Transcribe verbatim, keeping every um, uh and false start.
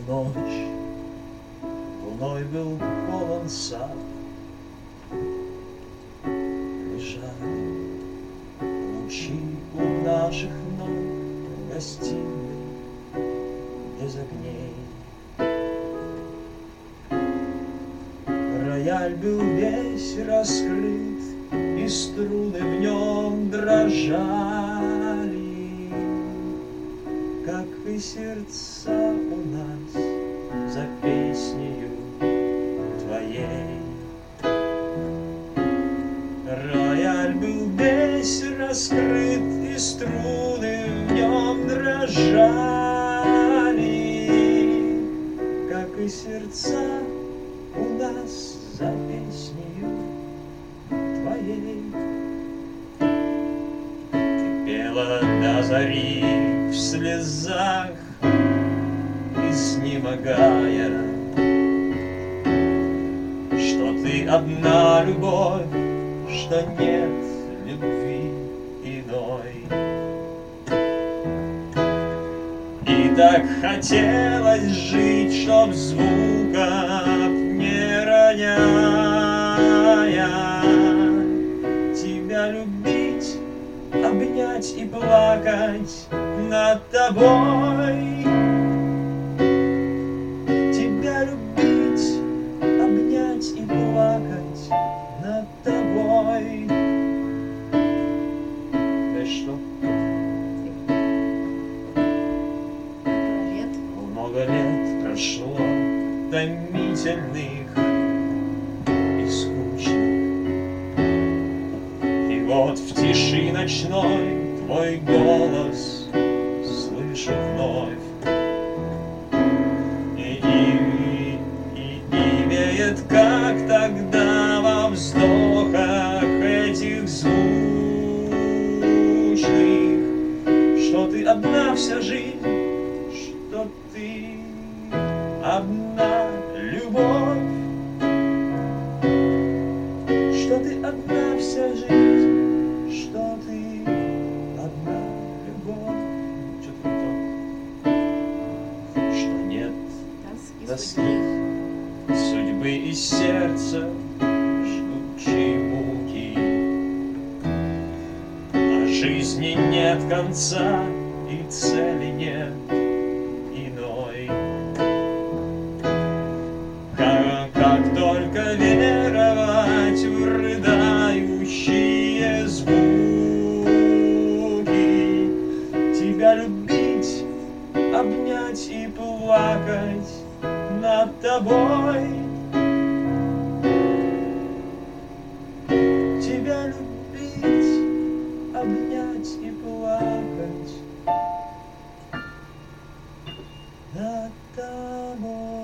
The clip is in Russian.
ночь луной был полон сад. Лежали лучи у наших ног в гостиной без огней. Рояль был весь раскрыт, и струны в нем дрожали, как и сердца у нас за песнею твоей. Рояль был весь раскрыт, и струны в нем дрожали, как и сердца у нас за песнею твоей. Ты пела до зари в слезах, изнемогая, что ты одна любовь, что нет любви иной. И так хотелось жить, чтоб звуков не роняя тебя любить, обнять и плакать над тобой. Тебя любить, обнять и плакать над тобой. Да что? Лет. Много лет прошло, томительных и скучных, и вот в тиши ночной твой голос слышу вновь, и, и, и, и веет, как тогда во вздохах этих звучных, что ты одна вся жизнь, что ты одна любовь, что ты одна вся жизнь, что ты одна любовь. Что-то не то. Что нет тоски, судьбы и сердца жгучей муки, а жизни нет конца и цели нет иной. Как, как только веровать в рыдающие звуки, тебя любить, обнять и плакать над тобой. Тебя любить, обнять и плакать над тобой.